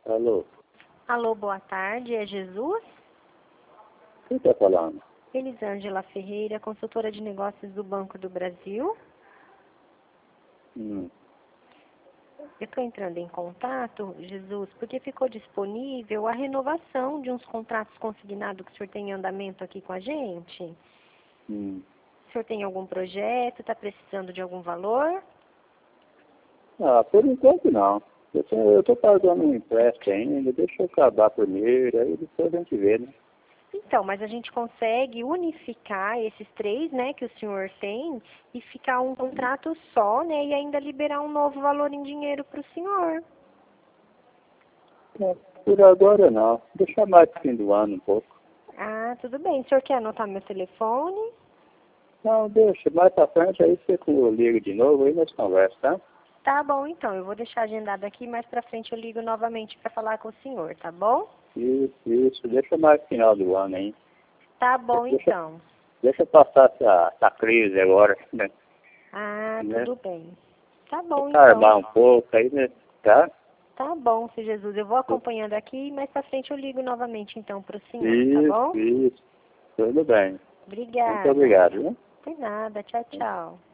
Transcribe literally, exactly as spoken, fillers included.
Alô, Alô, boa tarde, é Jesus? quem está falando? Elisângela Ferreira, consultora de negócios do Banco do Brasil. Hum. Eu estou entrando em contato, Jesus, porque ficou disponível a renovação de uns contratos consignados que o senhor tem em andamento aqui com a gente. Hum. O senhor tem algum projeto, está precisando de algum valor? Ah, por enquanto não. Eu estou pagando um empréstimo ainda, deixa eu acabar primeiro, aí depois a gente vê, né? Então, mas a gente consegue unificar esses três, né, que o senhor tem e ficar um contrato só, né, e ainda liberar um novo valor em dinheiro para o senhor. É, por agora não. Deixa mais pro fim do ano um pouco. Ah, tudo bem. O senhor quer anotar meu telefone? Não, deixa, mais pra frente, aí você liga de novo, aí nós conversamos, tá? Tá bom, então. Eu vou deixar agendado aqui, mais pra frente eu ligo novamente para falar com o senhor, tá bom? Isso, isso, deixa mais pro final do ano aí. Tá bom, Deixa, então. deixa passar essa, essa crise agora, né? Ah, né? tudo bem. Tá bom, Armar então. um pouco aí, né? Tá? Tá bom, seu Jesus. Eu vou acompanhando aqui e mais pra frente eu ligo novamente, então, pro senhor, tá Isso, bom? isso. Tudo bem. Muito Obrigada. obrigado, né? De nada. Tchau, tchau.